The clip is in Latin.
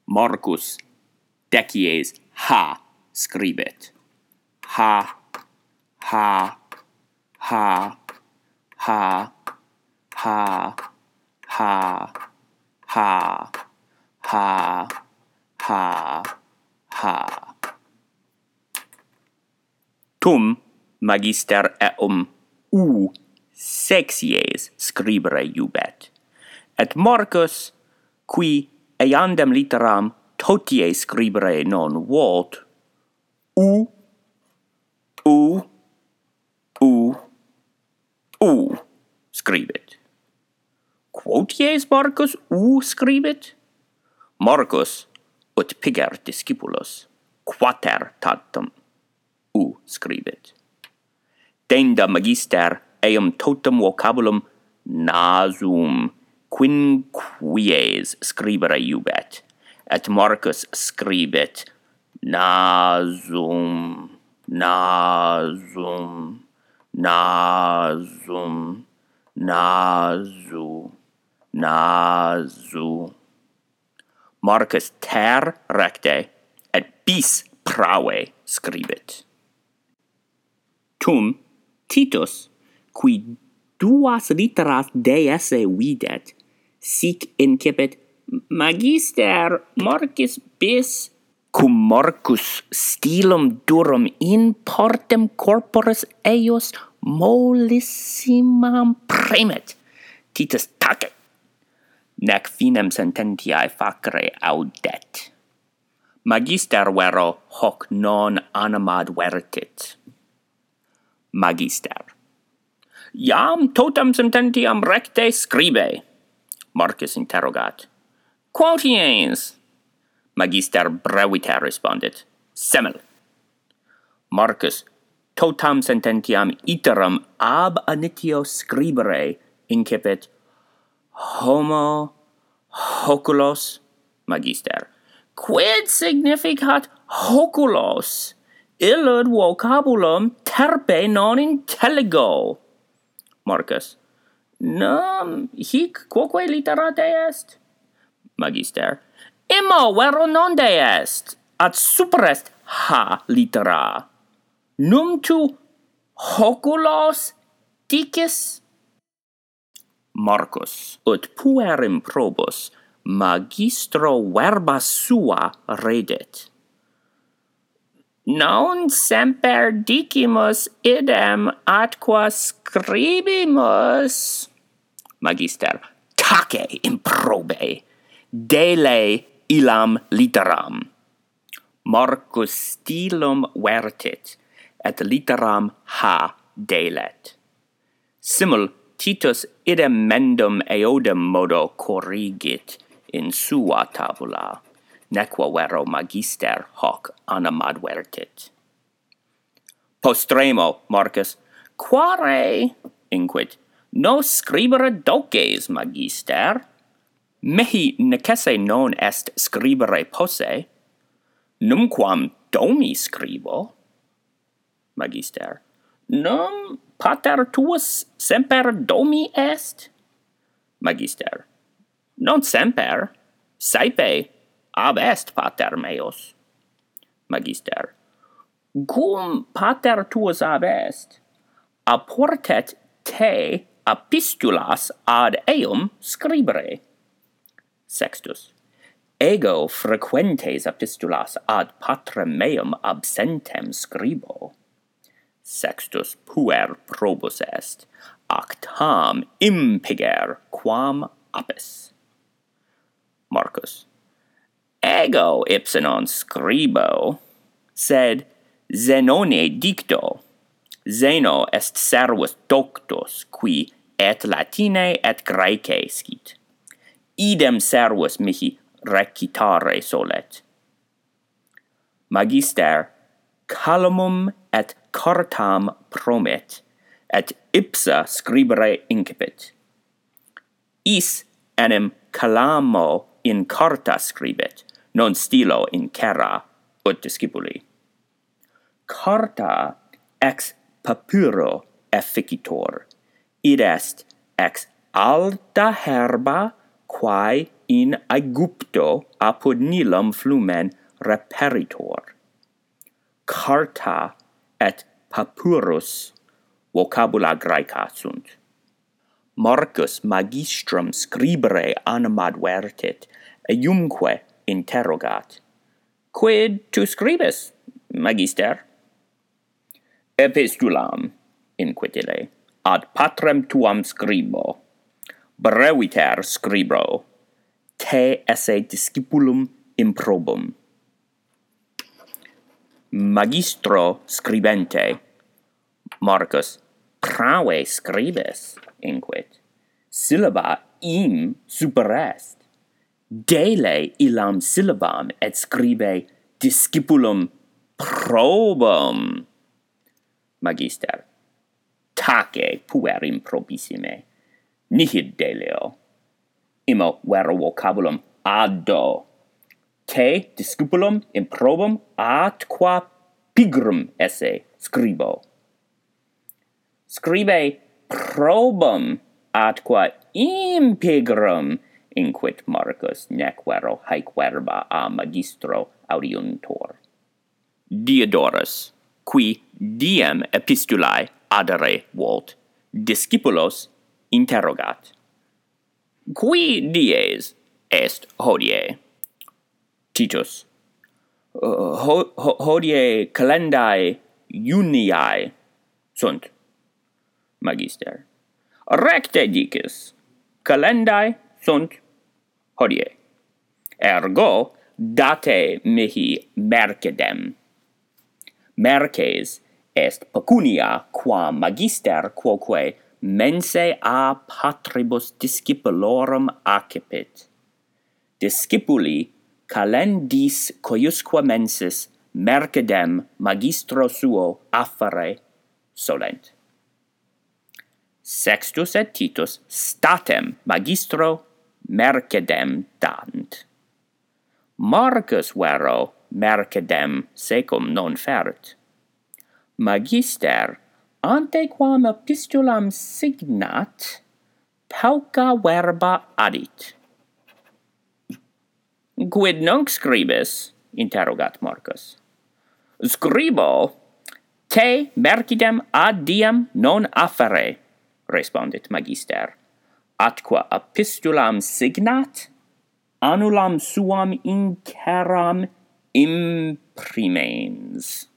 Marcus Decius ha scribet. Ha, ha, ha, ha, ha, ha, ha, ha, ha, ha. Tum magister eum sexies scribere iubet, et Marcus, qui eandem litteram totie scribere non volt, scribit. Quoties Marcus scribit? Marcus ut piger discipulos, quater tantum scribit. Denda magister eum totum vocabulum nasum quinquies scribere iubet, et Marcus scribit nasum, nasum, nasum, nasu, nasu. Marcus ter recte et bis prave scribit. Tum Titus, qui duas litteras deesse videt, sic incipit magister Marcus bis cum Marcus stilum durum in partem corporis eius mollissimam premet. Titus tacet, nec finem sententiae facere audet. Magister vero hoc non animad vertit. Magister. Iam totum sententiam recte scribe. Marcus interrogat. Quoties? Magister breviter respondit. Semel. Marcus totam sententiam iterum ab initio scribere incipit homo hoculos. Magister. Quid significat hoculos? Illud vocabulum terpe non intelligo. Marcus. Nam hic quoque littera est? Magister. Immo vero non est, at super est ha littera. Num tu hoculos dicis? Marcus. Ut puer improbus magistro verba sua redit. Non semper dicimus idem atqua scribimus. Magister. Tace improbe. Dele illam litteram. Marcus stilum vertit, et litteram ha delet. Simul Titus idem mendum eodem modo corrigit in sua tabula, nequo vero magister hoc animad vertit. Postremo, Marcus, quare, inquit, nos scribere doces, magister? Mihi necesse non est scribere posse, numquam domi scribo. Magister. Num pater tuus semper domi est? Magister. Non semper, saepe ab est pater meus. Magister. Cum pater tuus ab est, apportet te epistulas ad eum scribere. Sextus. Ego frequentes epistulas ad patrem meum absentem scribo. Sextus puer probus est, ac tam impiger quam apis. Marcus. Ego ipse non scribo, sed Zenone dicto. Zeno est servus doctus, qui et Latine et Graece scit. Idem servus mihi recitare solet. Magister calumum et cartam promit, et ipsa scribere incipit. Is enim calamo in carta scribit, non stilo in cera ut discipuli. Carta ex papyro efficitor, id est ex alta herba quae in Aegypto apud Nilum flumen reperitor. Carta et papyrus vocabula Graeca sunt. Marcus magistrum scribere animadvertit, eumque interrogat. Quid tu scribes, magister? Epistulam, inquitile, ad patrem tuam scribo. Breviter scribo, te esse discipulum improbum. Magistro scribente, Marcus, prave scribes, inquit. Syllaba im superest. Dele illam syllabam et scribe discipulum probum. Magister, tace puer improbissime, nihil deleo. Imo vero vocabulum addo. Te discipulum improbum atqua pigrum esse scribo. Scribe probum atqua impigrum, inquit Marcus, nec vero haec verba a magistro audiuntor. Diodorus, qui diem epistulae adere volt, discipulos interrogat. Qui dies est hodie? Titus, hodie calendae Juniae sunt. Magister, recte dicis, calendae sunt hodie. Ergo date mihi mercedem. Merces est pecunia quam magister quoque mensae a patribus discipulorum accipit. Discipuli calendis coiusque mensis mercedem magistro suo affere solent. Sextus et Titus statem magistro mercedem dant. Marcus vero mercedem secum non fert. Magister, ante quam epistulam signat, pauca verba adit. Quid nunc scribes? Interrogat Marcus. Scribo, te mercidem ad diem non affere, respondit Magister, atqua epistulam signat, annulam suam inceram imprimens.